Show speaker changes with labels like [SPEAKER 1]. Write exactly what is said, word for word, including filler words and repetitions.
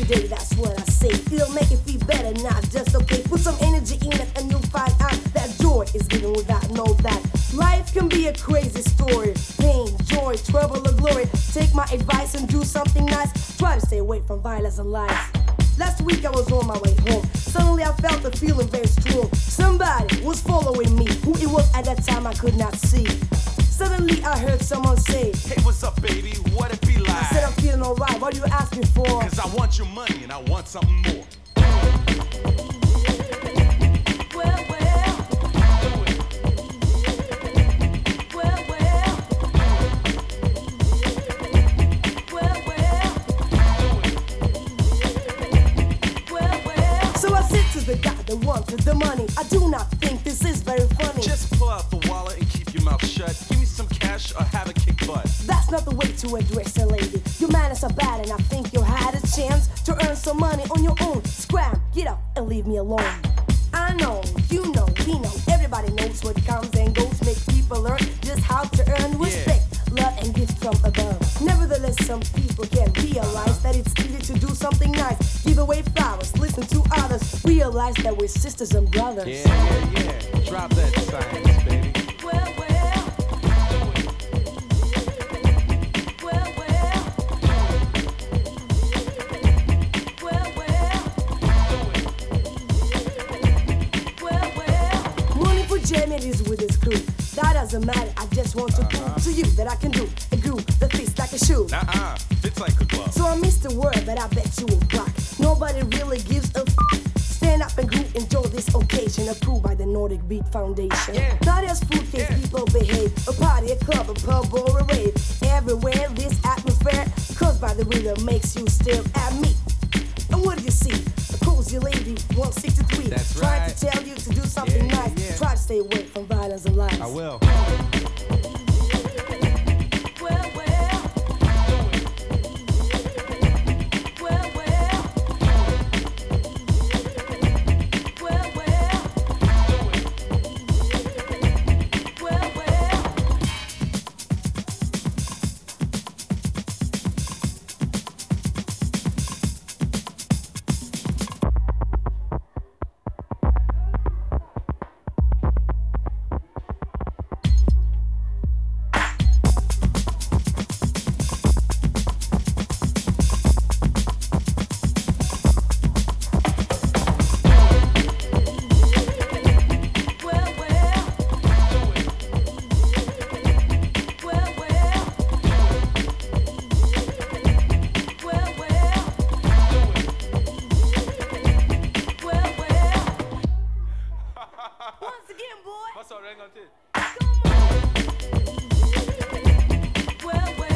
[SPEAKER 1] today, that's what I say. It'll make it feel better, not just okay. Put some energy in it and you'll find out that joy is given without no that. Life can be a crazy story. Pain, joy, trouble or glory. Take my advice and do something nice. Try to stay away from violence and lies. Last week I was on my way home. Suddenly I felt the feeling very strong. Somebody was following me. Who it was at that time I could not see. Suddenly I heard someone say,
[SPEAKER 2] hey, what's up, baby? What it be like?
[SPEAKER 1] I said I'm feeling alright. What do you ask me for?
[SPEAKER 2] Cause I want your money and I want something more.
[SPEAKER 1] Well, well. Well, well. Well, well. Well, well. So I said to the guy that wanted the money, I do not think this is very funny.
[SPEAKER 2] Just pull out the wallet and keep your mouth shut. Give me some cash or have a kick butt.
[SPEAKER 1] That's not the way to address a lady. Your manners are bad and I think you had a chance to earn some money on your own. Scram, get up and leave me alone. I know, you know, we know. Everybody knows what comes and goes. Make people learn just how to earn respect, yeah. Love and gifts from above. Nevertheless, some people can realize that it's easy to do something nice. Give away flowers, listen to others. Realize that we're sisters and brothers.
[SPEAKER 2] Yeah, yeah, yeah. Drop that science, baby.
[SPEAKER 1] Well, well. It is with his crew. That doesn't matter. I just want to uh-huh. prove to you that I can do a groove that fits like a shoe.
[SPEAKER 2] Uh-uh, fits like a glove.
[SPEAKER 1] So I missed the word, but I bet you will rock. Nobody really gives a f- Stand up and groove, enjoy this occasion. Approved by the Nordic Beat Foundation. Yeah. Not as fruitcake yeah. people behave. A party, a club, a pub, or a rave. Everywhere this atmosphere, caused by the rhythm, makes you stare at me. And what do you see? A cozy lady, one sixty-three.
[SPEAKER 2] That's
[SPEAKER 1] trying
[SPEAKER 2] right.
[SPEAKER 1] to tell you to do something
[SPEAKER 2] yeah,
[SPEAKER 1] nice.
[SPEAKER 2] Yeah, yeah.
[SPEAKER 1] Try to stay away from violence and lies.
[SPEAKER 2] I will.
[SPEAKER 1] Well, well. Well, well. Well, well. Well, well. Well, well.